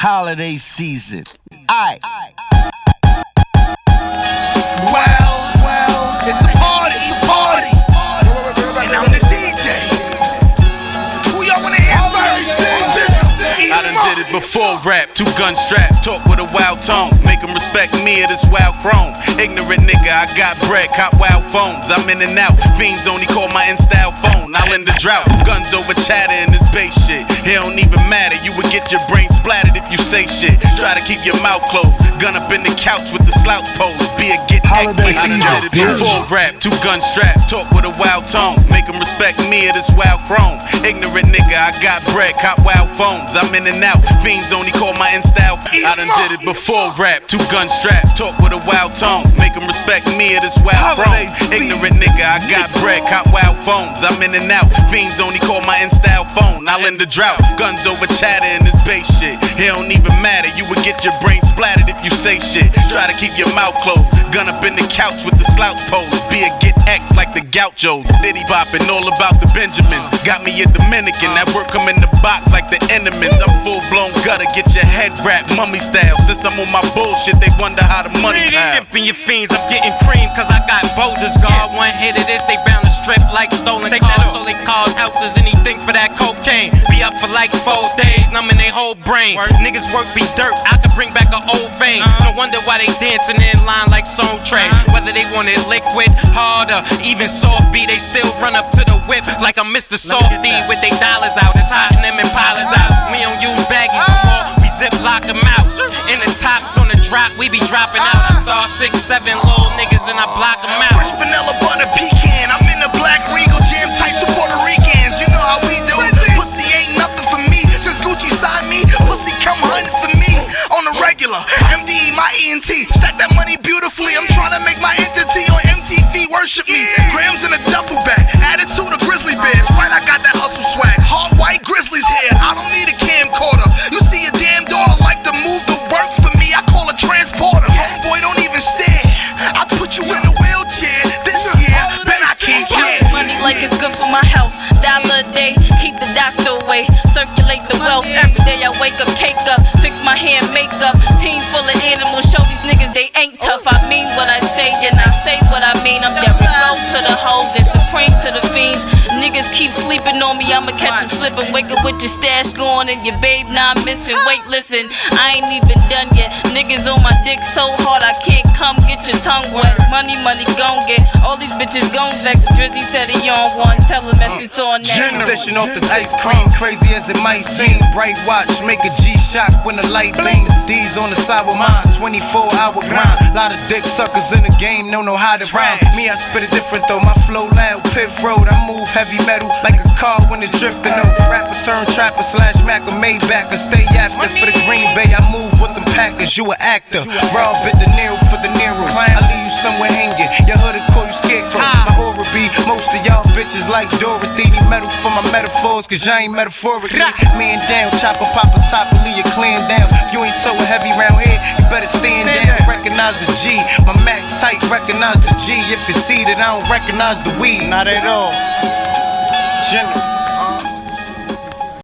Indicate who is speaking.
Speaker 1: holiday season. Aight.
Speaker 2: Well, it's a party. And I'm the DJ. Who y'all wanna hear first?
Speaker 3: I done did it before rap, 2 gun strap, talk with a wild tone, make them respect me or this wild chrome. Ignorant nigga, I got bread, cop wild phones, I'm in and out, fiends only call my in-style phone, I'll end the drought, guns over chatter in this bass shit, it don't even matter, you would get your brain splattered if you say shit, try to keep your mouth closed, gun up in the couch with the slouch pose, be a get X. I done did it before rap, 2 gun strap, talk with a wild tone, make them respect me or this wild chrome. Ignorant nigga, I got bread, cop wild phones, I'm in and out, fiends only call my in-style. I done did it before rap, 2 gun strap, talk with a wild tone, make them respect me or this wild chrome. Ignorant nigga, I got bread, cop wild phones, I'm in and out, fiends only call my in-style phone, I'll end the drought, guns over chatter in this bass shit, it don't even matter, you would get your brain splattered if you say shit, try to keep your mouth closed, gun up in the couch with the slouch pose, be a get X like the gauchos, Diddy bopping all about the Benjamins, got me a Dominican, that work come in the box like the Enemans, I'm full blown gutter, get your head wrapped mummy style, since I'm on my bullshit they wonder how the money
Speaker 4: skipping your fiends, I'm getting cream cause I got boulders, guard one hit of this, they bound to strip like stolen cars, so they cars, houses, anything for that cocaine, be up for like 4 days, numbing they whole brain, niggas work be dirt, I could bring back an old vein, no wonder why they dancing in line like Soul Train, whether they want it liquid, hard or even soft beat, they still run up to the whip like I'm Mr. Softy with they dollars out, it's hot and them Impalas out, we don't use baggies no more, we zip lock them out, in the tops on the drop, we be dropping out, I star 6, 7 little niggas and I block them out.
Speaker 2: Fresh vanilla butter pecan, I'm in the black Regal jam tight to Puerto Ricans, you know how we do. Pussy ain't nothing for me, since Gucci signed me, pussy come hunting for me, on the regular, MDE my ENT, stack that money beautifully, I'm trying to make my entity on MTV worship me, grams in a duffel bag, attitude of grizzly bears, right I got that hustle swag, hard white grizzlies hair, I don't need a camcorder, you see a damn daughter like to move the work for me, I call a transporter, homeboy don't even stare, I put you in a wheelchair, this year, bet I can't care.
Speaker 5: Money like it's good for my health, dollar a day, keep the doctor away, circulate the wealth, every day I wake up, cake up, fix my hair, makeup, team full of animals, show these niggas they ain't tough, I mean what I say and I say what I mean, I'm Derrick Rose to the hoes and Supreme to the fiends, niggas keep sleeping on me, I'ma catch them slipping, wake up with your stash going and your babe not missing, wait listen, I ain't even done yet, niggas on my dick so hard I can't come get your tongue wet, money gon' get, all these bitches gon' vex, Drizzy said he on one, tell him that it's on that.
Speaker 1: Dishing off this ice cream, crazy as it might seem, bright watch, make a G-shock when the light bling, D's on the side with mine, 24-hour grind, lot of dick suckers in the game, don't know how to rhyme, me I spit it different though, my flow loud, Piff Road, I move heavy metal like a car when it's drifting, no rapper turn trapper / Mac or Maybach, or stay after for the Green Bay, I move with them Packers, you an actor, raw bit the Nero for the Nero, I leave you somewhere hanging, your hood call you scarecrow, my aura be, most of y'all bitches like Dorothy, need metal for my metaphors, cause y'all ain't metaphorically, man down, chopper pop a top and leave your clan down, if you ain't so heavy round here, you better stand down, recognize the G, my Mac tight, recognize the G, if you see that I don't recognize the weed, not at all. General.